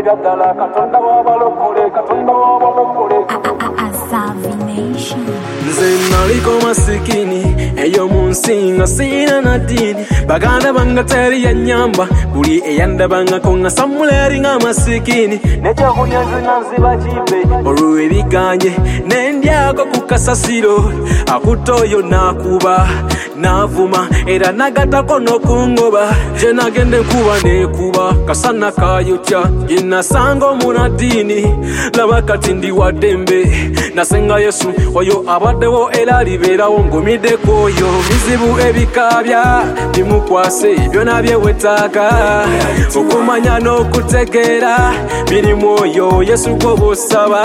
ebyadala katonda w'abalokole katonda w'abalokole Azavination. Nze naliko masikini eyo mu nsi nga sina na dini baganda bange teri yanyamba buli eyandabangako nga samula eri nga masikini nekyakulya nze nga nziba kibe olwo ebiganye nendyako ku kasasiro akutta oyo nakuba navuma era nagatako n'okungoba gye nagende nkuba nekuba kasana kayotya gye nasanga omunadini laba kati ndi waddembe nasenga Yesu oyo abaddewo era alibeerawo ngumiddeko oyo bizibu ebikabya bimukwase byonna byewetaaga okumanya n'okutegeera birimu oyo Yesu gw'obusaba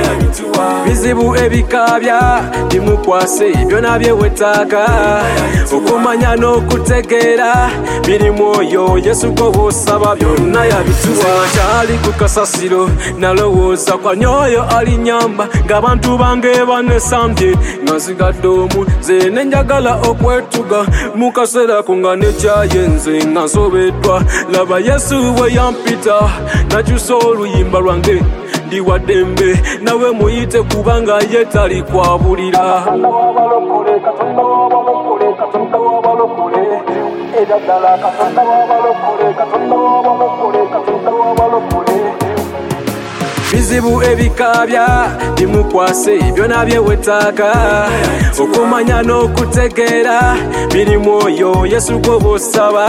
bizibu ebikabya bimukwase byonna byewetaaga okumanya n'okutegeera birimu oyo Yesu gw'obusaba byonna yabituwa kyali ku kasasiro nalowooza kwanyoyo alinyamba ng'abantu bange banesambye nga nsigadde omu nze nenjagala okwetuga mu kaseera ko nga nekyayenze nga nsobeddwa laba Yesu bwe yampita nakyusa oluyimba lwange ndi waddembe nawe muyite kubanga ye tali kwabulira katonda w'abalokole katonda w'abalokole katonda w'abalokole ebyadala katonda w'abalokole katonda w'abalokole katonda w'abalokole bizibu ebikabya bimukwase byonna byewetaaga okumanya n'okutegeera birimu oyo Yesu gw'obusaba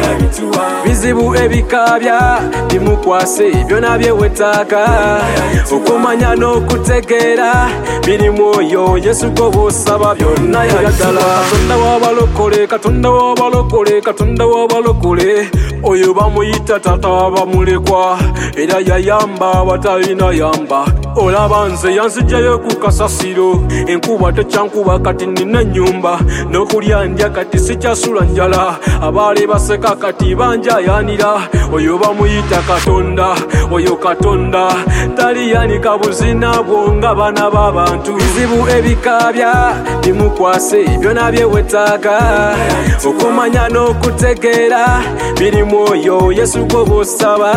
bizibu ebikabya bimukwase byonna byewetaaga okumanya n'okutegeera birimu oyo Yesu gw'obusaba byonna yabituwa katonda w'abalokole katonda w'abalokole katonda w'abalokole oyo bamuyita tata bamulekwa era yayamba abatalina yamba olaba nze yanzigyayo ku kasasiro enkuba tekyankuba kati nina ennyumba n'okulya ndya kati sikyasula njala abaali baseka kati banjayanira oyo bamuyita katonda oyo katonda taliyanika buzina bwo nga bana b'abantu bizibu ebikabya bimukwase byonna byewetaaga okumanya n'okutegeera birimu oyo Yesu gw'obusaba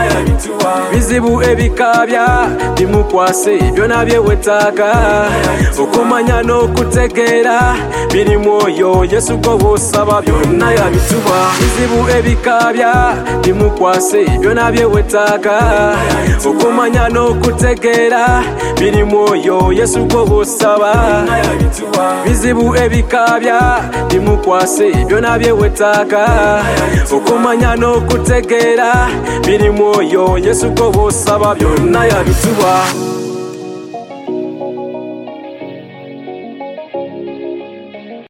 bizibu ebikabya bimukwase byonna byewetaaga okumanya n'okutegeera birimu oyo Yesu gw'obusaba byonna yabituwa bizibu ebikabya bimukwase byonna byewetaaga okumanya n'okutegeera birimu oyo Yesu gw'obusaba bizibu ebikabya bimukwase byonna byewetaaga okumanya n'okutegeera birimu oyo Yesu gw'obusaba byonna yabituwa